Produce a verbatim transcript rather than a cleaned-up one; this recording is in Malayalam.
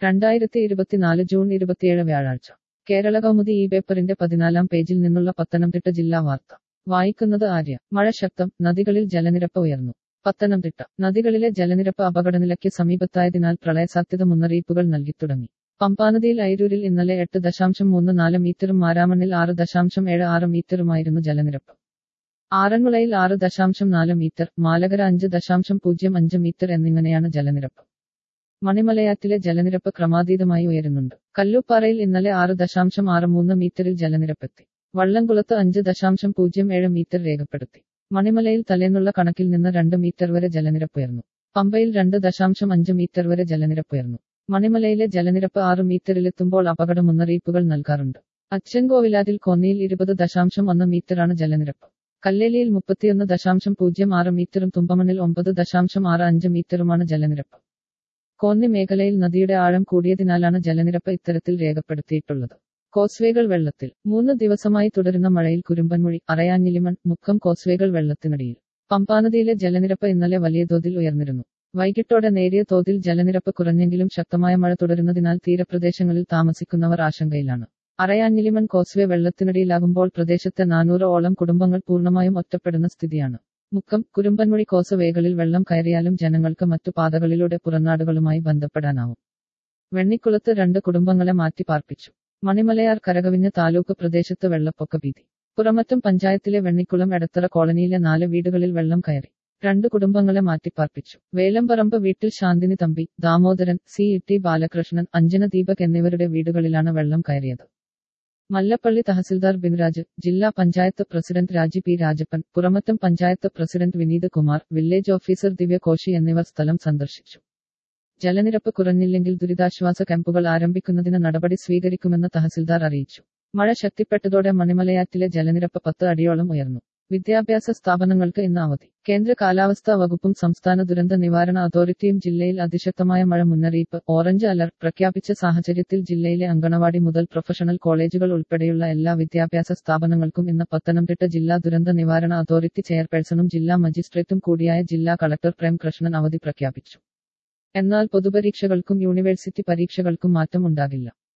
രണ്ടായിരത്തി ഇരുപത്തിനാല് ജൂൺ ഇരുപത്തിയേഴ് വ്യാഴാഴ്ച കേരള കൗമുദി ഈ പേപ്പറിന്റെ പതിനാലാം പേജിൽ നിന്നുള്ള പത്തനംതിട്ട ജില്ലാ വാർത്ത വായിക്കുന്നത് ആര്യ. മഴ ശക്തം, നദികളിൽ ജലനിരപ്പ് ഉയർന്നു. പത്തനംതിട്ട നദികളിലെ ജലനിരപ്പ് അപകടനിലയ്ക്ക് സമീപത്തായതിനാൽ പ്രളയസാധ്യത മുന്നറിയിപ്പുകൾ നൽകിത്തുടങ്ങി. പമ്പാനദിയിൽ ഐരൂരിൽ ഇന്നലെ എട്ട് ദശാംശം മൂന്ന് നാല് മീറ്ററും മാരാമണ്ണിൽ ആറ് ദശാംശം ഏഴ് ആറ് മീറ്ററുമായിരുന്നു ജലനിരപ്പ്. ആറന്മുളയിൽ ആറ് ദശാംശം നാല് മീറ്റർ, മാലകര അഞ്ച് ദശാംശം പൂജ്യം അഞ്ച് മീറ്റർ എന്നിങ്ങനെയാണ് ജലനിരപ്പ്. മണിമലയാറ്റിലെ ജലനിരപ്പ് ക്രമാതീതമായി ഉയരുന്നുണ്ട്. കല്ലൂപ്പാറയിൽ ഇന്നലെ ആറ് ദശാംശം ആറ് മൂന്ന് മീറ്ററിൽ ജലനിരപ്പെത്തി. വള്ളംകുളത്ത് അഞ്ച് ദശാംശം പൂജ്യം ഏഴ് മീറ്റർ രേഖപ്പെടുത്തി. മണിമലയിൽ തലേന്നുള്ള കണക്കിൽ നിന്ന് രണ്ട് മീറ്റർ വരെ ജലനിരപ്പുയർന്നു. പമ്പയിൽ രണ്ട് ദശാംശം അഞ്ച് മീറ്റർ വരെ ജലനിരപ്പുയർന്നു. മണിമലയിലെ ജലനിരപ്പ് ആറ് മീറ്ററിലെത്തുമ്പോൾ അപകട മുന്നറിയിപ്പുകൾ നൽകാറുണ്ട്. അച്ചൻകോവിലാറ്റിൽ കോന്നിയിൽ ഇരുപത് ദശാംശം ഒന്ന് മീറ്ററാണ് ജലനിരപ്പ്. കല്ലേലിയിൽ മുപ്പത്തിയൊന്ന് ദശാംശം പൂജ്യം ആറ് മീറ്ററും തുമ്പമണ്ണിൽ ഒമ്പത് ദശാംശം ആറ് അഞ്ച് മീറ്ററുമാണ് ജലനിരപ്പ്. കോന്നി മേഖലയിൽ നദിയുടെ ആഴം കൂടിയതിനാലാണ് ജലനിരപ്പ് ഇത്തരത്തിൽ രേഖപ്പെടുത്തിയിട്ടുള്ളത്. കോസ്വേകൾ വെള്ളത്തിൽ. മൂന്ന് ദിവസമായി തുടരുന്ന മഴയിൽ കുരുമ്പൻമൊഴി, അറയാഞ്ഞിലിമൺ, മുക്കം കോസ്വേകൾ വെള്ളത്തിനടിയിൽ. പമ്പാനദിയിലെ ജലനിരപ്പ് ഇന്നലെ വലിയ തോതിൽ ഉയർന്നിരുന്നു. വൈകിട്ടോടെ നേരിയ തോതിൽ ജലനിരപ്പ് കുറഞ്ഞെങ്കിലും ശക്തമായ മഴ തുടരുന്നതിനാൽ തീരപ്രദേശങ്ങളിൽ താമസിക്കുന്നവർ ആശങ്കയിലാണ്. അറയാഞ്ഞിലിമൺ കോസ്വേ വെള്ളത്തിനടിയിലാകുമ്പോൾ പ്രദേശത്തെ നാനൂറ് ഓളം കുടുംബങ്ങൾ പൂർണ്ണമായും ഒറ്റപ്പെടുന്ന സ്ഥിതിയാണ്. മുക്കം, കുരുമ്പൻമൊഴി കോസ്വേകളിൽ വെള്ളം കയറിയാലും ജനങ്ങൾക്ക് മറ്റു പാതകളിലൂടെ പുറനാടുകളുമായി ബന്ധപ്പെടാനാവും. വെണ്ണിക്കുളത്ത് രണ്ട് കുടുംബങ്ങളെ മാറ്റി പാർപ്പിച്ചു. മണിമലയാർ കരകവിഞ്ഞ താലൂക്ക് പ്രദേശത്ത് വെള്ളപ്പൊക്ക ഭീതി. പുറമറ്റം പഞ്ചായത്തിലെ വെണ്ണിക്കുളം എടത്തറ കോളനിയിലെ നാല് വീടുകളിൽ വെള്ളം കയറി. രണ്ട് കുടുംബങ്ങളെ മാറ്റിപ്പാർപ്പിച്ചു. വേലമ്പറമ്പ് വീട്ടിൽ ശാന്തിനി തമ്പി, ദാമോദരൻ, സി ഇ ബാലകൃഷ്ണൻ, അഞ്ജന ദീപക് എന്നിവരുടെ വീടുകളിലാണ് വെള്ളം കയറിയത്. മല്ലപ്പള്ളി തഹസിൽദാർ ബിൻരാജ്, ജില്ലാ panchayat president Raji P Rajappan, Puramattom panchayat president Vineeth Kumar, village officer Divya Koshy എന്നിവർ സ്ഥലം സന്ദർശിച്ചു. ജലനിരപ്പ് കുറഞ്ഞില്ലെങ്കിൽ ദുരിതാശ്വാസ ക്യാമ്പുകൾ ആരംഭിക്കുന്നതിന് നടപടി സ്വീകരിക്കുമെന്ന് തഹസിൽദാർ അറിയിച്ചു. മഴ ശക്തിപ്പെട്ടതോടെ മണിമലയാറ്റിലെ ജലനിരപ്പ് പത്ത് അടിയോളം ഉയർന്നു. വിദ്യാഭ്യാസ സ്ഥാപനങ്ങൾക്ക് ഇന്ന് അവധി. കേന്ദ്ര കാലാവസ്ഥാ വകുപ്പും സംസ്ഥാന ദുരന്ത നിവാരണ അതോറിറ്റിയും ജില്ലയിൽ അതിശക്തമായ മഴ മുന്നറിയിപ്പ്, ഓറഞ്ച് അലർട്ട് പ്രഖ്യാപിച്ച സാഹചര്യത്തിൽ ജില്ലയിലെ അങ്കണവാടി മുതൽ പ്രൊഫഷണൽ കോളേജുകൾ ഉൾപ്പെടെയുള്ള എല്ലാ വിദ്യാഭ്യാസ സ്ഥാപനങ്ങൾക്കും ഇന്ന് പത്തനംതിട്ട ജില്ലാ ദുരന്ത നിവാരണ അതോറിറ്റി ചെയർപേഴ്സണും ജില്ലാ മജിസ്ട്രേറ്റും കൂടിയായ ജില്ലാ കളക്ടർ പ്രേം കൃഷ്ണൻ അവധി പ്രഖ്യാപിച്ചു. എന്നാൽ പൊതുപരീക്ഷകൾക്കും യൂണിവേഴ്സിറ്റി പരീക്ഷകൾക്കും മാറ്റം ഉണ്ടാകില്ല.